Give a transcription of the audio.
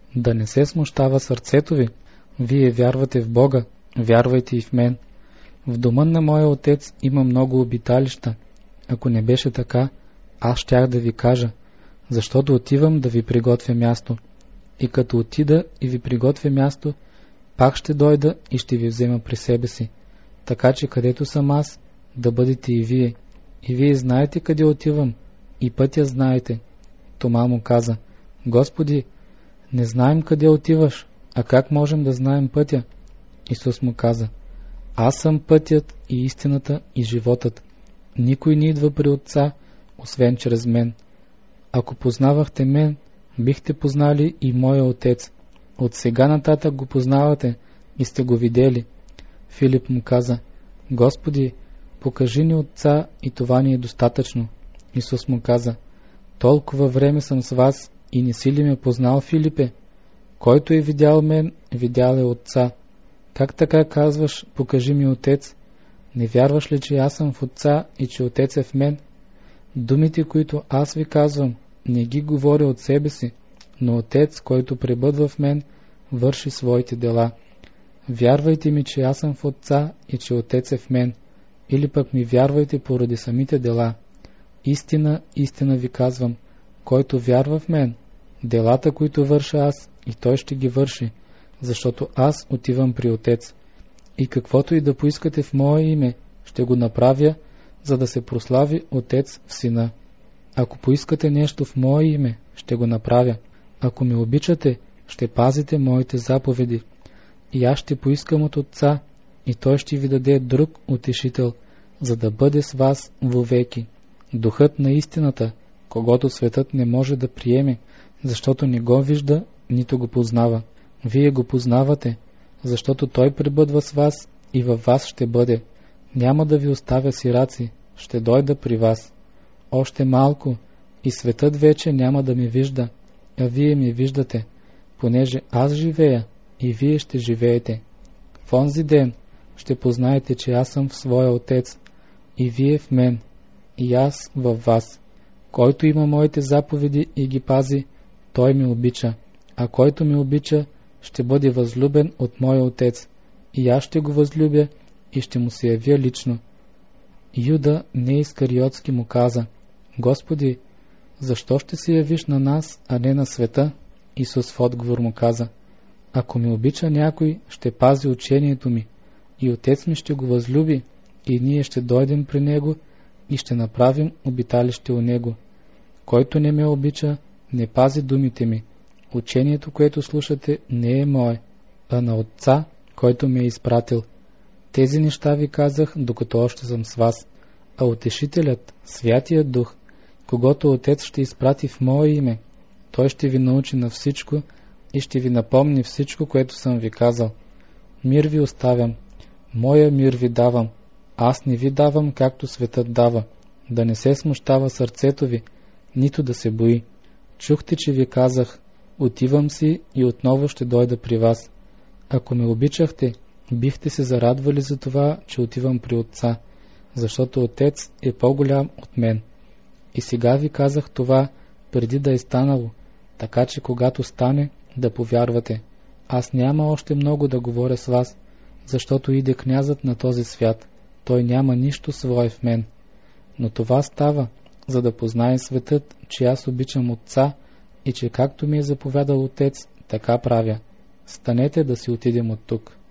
Да не се смущава сърцето ви. Вие вярвате в Бога, вярвайте и в мен. В дома на моя отец има много обиталища. Ако не беше така, аз щях да ви кажа, защото отивам да ви приготвя място. И като отида и ви приготвя място, пак ще дойда и ще ви взема при себе си. Така че където съм аз, да бъдете и вие. И вие знаете къде отивам, и пътя знаете. Тома му каза: Господи, не знаем къде отиваш, а как можем да знаем пътя? Исус му каза: Аз съм пътят и истината и животът. Никой не идва при Отца, освен чрез мен. Ако познавахте мен, бихте познали и моя Отец. От сега нататък го познавате и сте го видели. Филип му каза: Господи, покажи ни Отца и това ни е достатъчно. Исус му каза: Толкова време съм с вас и не си ли ме познал, Филипе? Който е видял мен, видял е Отца. Как така казваш: покажи ми Отец? Не вярваш ли, че аз съм в Отца и че Отец е в мен? Думите, които аз ви казвам, не ги говоря от себе си, но Отец, който пребъдва в мен, върши своите дела. Вярвайте ми, че аз съм в Отца и че Отец е в мен, или пък ми вярвайте поради самите дела. Истина, истина ви казвам, който вярва в мен, делата, които върша аз, и той ще ги върши, защото аз отивам при Отец. И каквото и да поискате в Мое име, ще го направя, за да се прослави Отец в Сина. Ако поискате нещо в Мое име, ще го направя. Ако ме обичате, ще пазите Моите заповеди. И аз ще поискам от Отца, и Той ще ви даде друг утешител, за да бъде с вас вовеки. Духът на истината, когото светът не може да приеме, защото не го вижда, нито го познава. Вие го познавате, защото Той пребъдва с вас и във вас ще бъде. Няма да ви оставя сираци, ще дойда при вас. Още малко и светът вече няма да ме вижда, а вие ме виждате, понеже аз живея и вие ще живеете. В онзи ден ще познаете, че аз съм в своя Отец и вие в мен, и аз във вас. Който има моите заповеди и ги пази, той ме обича, а който ме обича, ще бъде възлюбен от моя Отец, и аз ще го възлюбя и ще му се явя лично. Юда Неискариотски му каза: Господи, защо ще се явиш на нас, а не на света? Исус в отговор му каза: Ако ме обича някой, ще пази учението ми, и Отец ми ще го възлюби, и ние ще дойдем при него и ще направим обиталище у него. Който не ме обича, не пази думите ми. Учението, което слушате, не е мое, а на Отца, който ме е изпратил. Тези неща ви казах, докато още съм с вас. А Утешителят, Святият Дух, когото Отец ще изпрати в Мое име, Той ще ви научи на всичко и ще ви напомни всичко, което съм ви казал. Мир ви оставям, моя мир ви давам. Аз не ви давам, както светът дава. Да не се смущава сърцето ви, нито да се бои. Чухте, че ви казах: отивам си и отново ще дойда при вас. Ако ме обичахте, бихте се зарадвали за това, че отивам при Отца, защото Отец е по-голям от мен. И сега ви казах това, преди да е станало, така че когато стане, да повярвате. Аз няма още много да говоря с вас, защото иде князът на този свят. Той няма нищо свое в мен. Но това става, за да познае светът, че аз обичам Отца и че както ми е заповядал Отец, така правя. Станете да си отидем от тук.